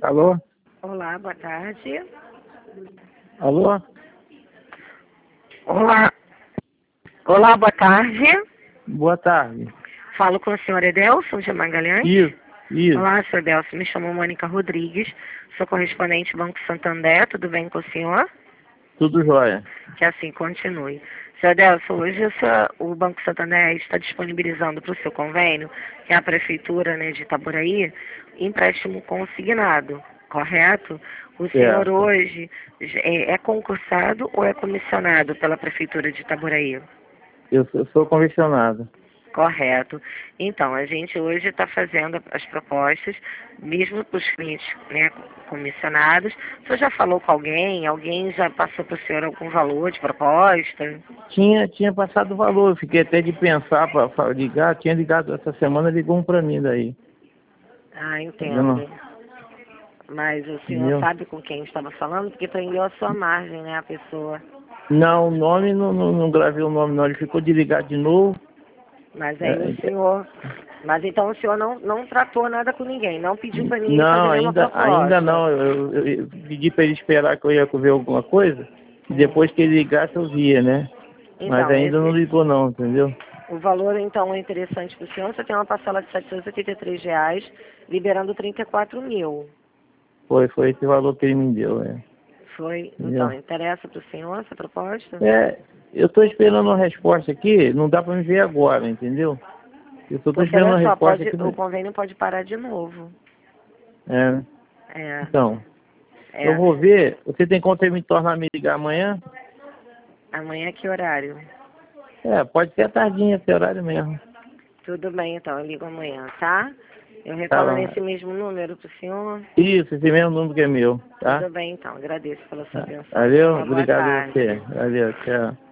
Alô? Olá, boa tarde. Alô? Olá. Olá, boa tarde. Boa tarde. Falo com o senhor Edelson de Magalhães. Isso. Olá, senhor Edelson. Me chamo Mônica Rodrigues. Sou correspondente Banco Santander. Tudo bem com o senhor? Tudo jóia. Que assim continue. Senhor Edelson, hoje o Banco Santander está disponibilizando para o seu convênio, que é a Prefeitura, né, de Itaboraí, empréstimo consignado, correto? O senhor Certo. hoje é concursado ou é comissionado pela Prefeitura de Itaboraí? Eu sou convencionado. Correto. Então, a gente hoje está fazendo as propostas, mesmo para os clientes, né, comissionados. O senhor já falou com alguém? Alguém já passou para o senhor algum valor de proposta? Tinha passado o valor, eu fiquei até de pensar para ligar. Tinha ligado essa semana, ligou um para mim daí. Ah, Entendeu? entendo. Mas o senhor Entendeu? sabe com quem estava falando? Porque prendeu a sua margem, né, a pessoa. Não, o nome, não gravei o nome não. Ele ficou de ligar de novo. Mas aí o senhor... Mas então o senhor não tratou nada com ninguém, não pediu para ninguém fazer Não, nenhuma ainda proposta. não. Eu pedi para ele esperar que eu ia ver alguma coisa. E depois que ele ligasse eu via, né? Mas Então, ainda não ligou não, entendeu? o valor, então, é interessante para o senhor. Você tem uma parcela de R$ 783, liberando 34 mil. Foi esse valor que ele me deu, Foi? Então, entendeu? interessa para o senhor essa proposta? Eu estou esperando uma resposta aqui, não dá para me ver agora, entendeu? Eu só estou Porque, esperando olha uma só, resposta aqui. o convênio pode parar de novo. É, É, então, eu é. vou ver. Você tem como você me tornar a me ligar amanhã? Amanhã que horário? Pode ser à tardinha, esse horário mesmo. Tudo bem, então, eu ligo amanhã, tá? Eu Tá retorno bom. nesse mesmo número para o senhor? Isso, esse mesmo número que é meu, tá? Tudo bem, então. Agradeço pela sua atenção. Valeu, Uma boa obrigado a tarde. você. Valeu, tchau.